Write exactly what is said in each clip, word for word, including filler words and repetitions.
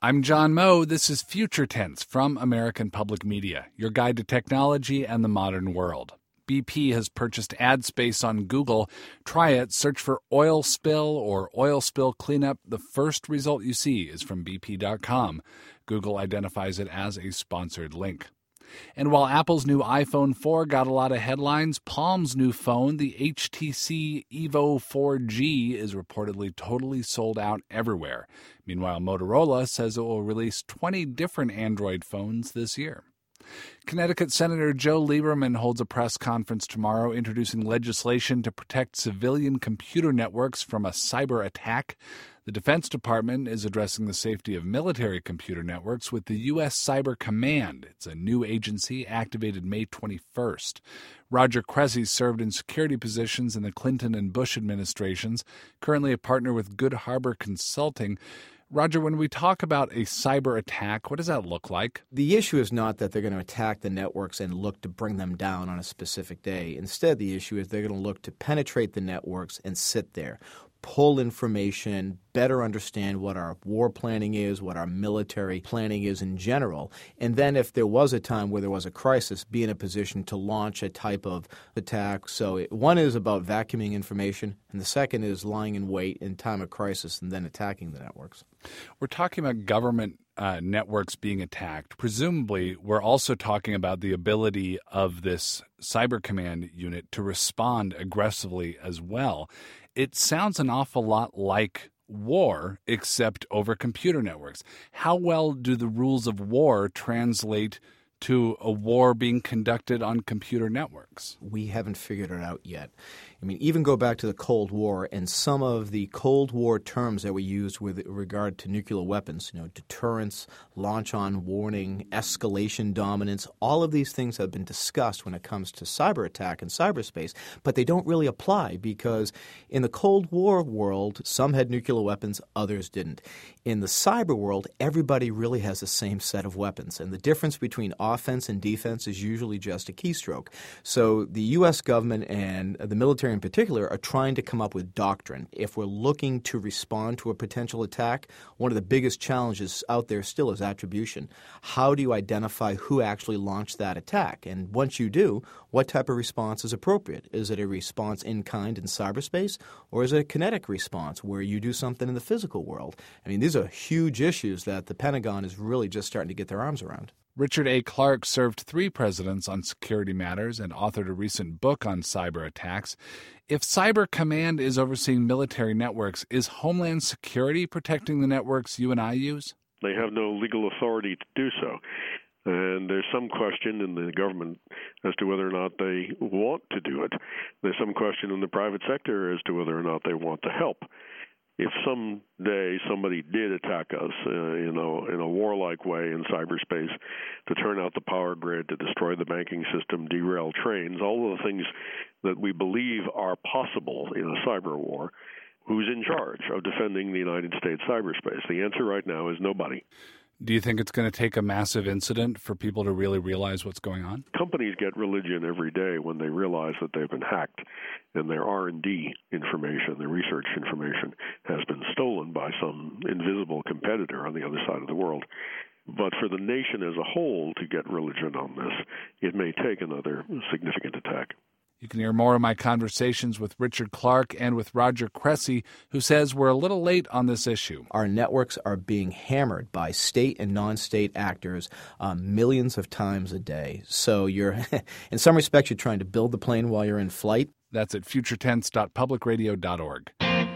I'm John Moe. This is Future Tense from American Public Media, your guide to technology and the modern world. B P has purchased ad space on Google. Try it. Search for oil spill or oil spill cleanup. The first result you see is from B P dot com. Google identifies it as a sponsored link. And while Apple's new iPhone four got a lot of headlines, Palm's new phone, the H T C Evo four G, is reportedly totally sold out everywhere. Meanwhile, Motorola says it will release twenty different Android phones this year. Connecticut Senator Joe Lieberman holds a press conference tomorrow introducing legislation to protect civilian computer networks from a cyber attack. The Defense Department is addressing the safety of military computer networks with the U S Cyber Command. It's a new agency activated May twenty-first. Roger Cressy served in security positions in the Clinton and Bush administrations, currently a partner with Good Harbor Consulting. Roger, when we talk about a cyber attack, what does that look like? The issue is not that they're going to attack the networks and look to bring them down on a specific day. Instead, the issue is they're going to look to penetrate the networks and sit there, pull information, better understand what our war planning is, what our military planning is in general, and then if there was a time where there was a crisis, be in a position to launch a type of attack. So it, one is about vacuuming information, and the second is lying in wait in time of crisis and then attacking the networks. We're talking about government uh, networks being attacked. Presumably, we're also talking about the ability of this Cyber Command unit to respond aggressively as well. It sounds an awful lot like war, except over computer networks. How well do the rules of war translate to a war being conducted on computer networks? We haven't figured it out yet. I mean, even go back to the Cold War and some of the Cold War terms that were used with regard to nuclear weapons, you know, deterrence, launch on warning, escalation dominance, all of these things have been discussed when it comes to cyber attack and cyberspace, but they don't really apply because in the Cold War world, some had nuclear weapons, others didn't. In the cyber world, everybody really has the same set of weapons, and the difference between offense and defense is usually just a keystroke. So the U S government and the military in particular are trying to come up with doctrine. If we're looking to respond to a potential attack, one of the biggest challenges out there still is attribution. How do you identify who actually launched that attack? And once you do, what type of response is appropriate? Is it a response in kind in cyberspace, or is it a kinetic response where you do something in the physical world? I mean, these are huge issues that the Pentagon is really just starting to get their arms around. Richard A. Clarke served three presidents on security matters and authored a recent book on cyber attacks. If Cyber Command is overseeing military networks, is Homeland Security protecting the networks you and I use? They have no legal authority to do so. And there's some question in the government as to whether or not they want to do it. There's some question in the private sector as to whether or not they want to help. If someday somebody did attack us uh, in a in a warlike way in cyberspace to turn out the power grid, to destroy the banking system, derail trains, all of the things that we believe are possible in a cyber war, who's in charge of defending the United States cyberspace? The answer right now is nobody. Do you think it's going to take a massive incident for people to really realize what's going on? Companies get religion every day when they realize that they've been hacked and their R and D information, their research information, has been stolen by some invisible competitor on the other side of the world. But for the nation as a whole to get religion on this, it may take another significant attack. You can hear more of my conversations with Richard Clarke and with Roger Cressy, who says we're a little late on this issue. Our networks are being hammered by state and non-state actors um, millions of times a day. So you're, in some respects, you're trying to build the plane while you're in flight. That's at future tense dot public radio dot org.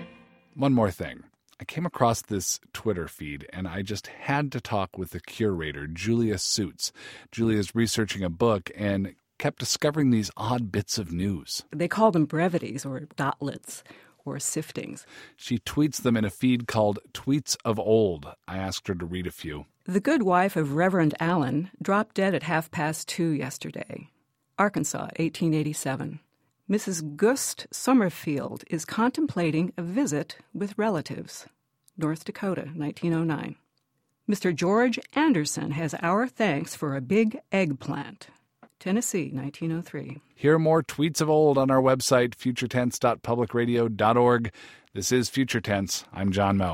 One more thing. I came across this Twitter feed, and I just had to talk with the curator, Julia Suits. Julia's researching a book and kept discovering these odd bits of news. They call them brevities or dotlets or siftings. She tweets them in a feed called Tweets of Old. I asked her to read a few. The good wife of Reverend Allen dropped dead at half past two yesterday. Arkansas, eighteen eighty-seven. Missus Gust Summerfield is contemplating a visit with relatives. North Dakota, nineteen oh nine. Mister George Anderson has our thanks for a big eggplant. Tennessee, nineteen oh three. Hear more Tweets of Old on our website, future tense dot public radio dot org. This is Future Tense. I'm John Moe.